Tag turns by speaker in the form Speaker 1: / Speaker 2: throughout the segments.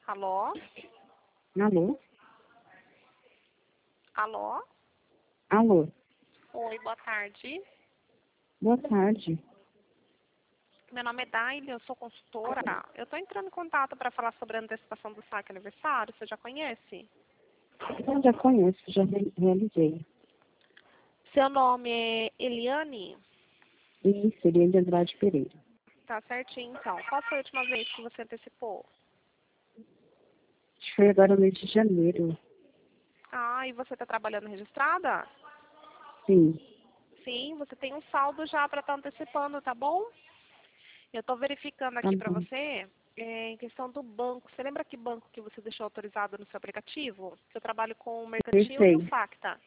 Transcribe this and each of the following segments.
Speaker 1: Alô?
Speaker 2: Alô?
Speaker 1: Alô?
Speaker 2: Alô?
Speaker 1: Oi, boa tarde.
Speaker 2: Boa tarde.
Speaker 1: Meu nome é Daile, eu sou consultora. Eu estou entrando em contato para falar sobre a antecipação do saque aniversário. Você já conhece?
Speaker 2: Eu já conheço, já realizei.
Speaker 1: Seu nome é Eliane?
Speaker 2: E seria de Andrade Pereira.
Speaker 1: Tá certinho, então. Qual foi a última vez que você antecipou?
Speaker 2: Acho que foi agora no mês de janeiro.
Speaker 1: Ah, e você está trabalhando registrada?
Speaker 2: Sim.
Speaker 1: Sim, você tem um saldo já para estar antecipando, tá bom? Eu estou verificando
Speaker 2: Tá
Speaker 1: aqui para
Speaker 2: bom.
Speaker 1: você, em questão do banco. Você lembra que banco que você deixou autorizado no seu aplicativo? Eu trabalho com o Mercantil e o
Speaker 2: C6.
Speaker 1: Facta.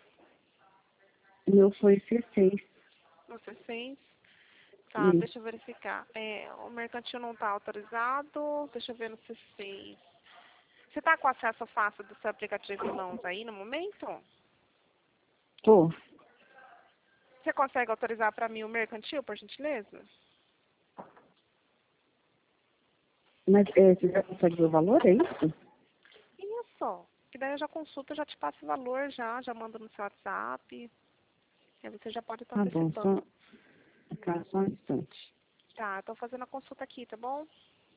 Speaker 2: O meu foi C6.
Speaker 1: No C6. Tá,
Speaker 2: Isso.
Speaker 1: deixa eu verificar. O Mercantil não está autorizado. Deixa eu ver no C6. Você está com acesso fácil do seu aplicativo em mãos aí no momento?
Speaker 2: Tô.
Speaker 1: Você consegue autorizar para mim o Mercantil, por gentileza?
Speaker 2: Mas você já consegue ver o valor, é isso?
Speaker 1: Isso. Que daí eu já consulto, já te passo o valor já mando no seu WhatsApp. Aí você já pode estar
Speaker 2: Tá bom,
Speaker 1: antecipando.
Speaker 2: só um instante.
Speaker 1: Tá, tô fazendo a consulta aqui, tá bom?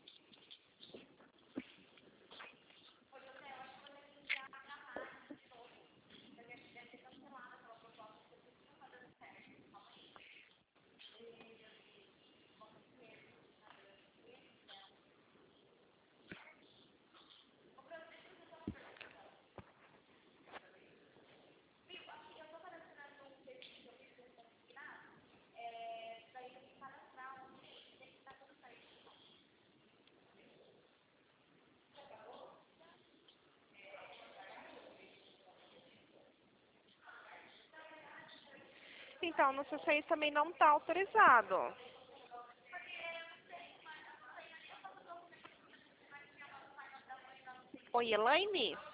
Speaker 1: Então, no C6 também não tá autorizado. Oi, Elaine?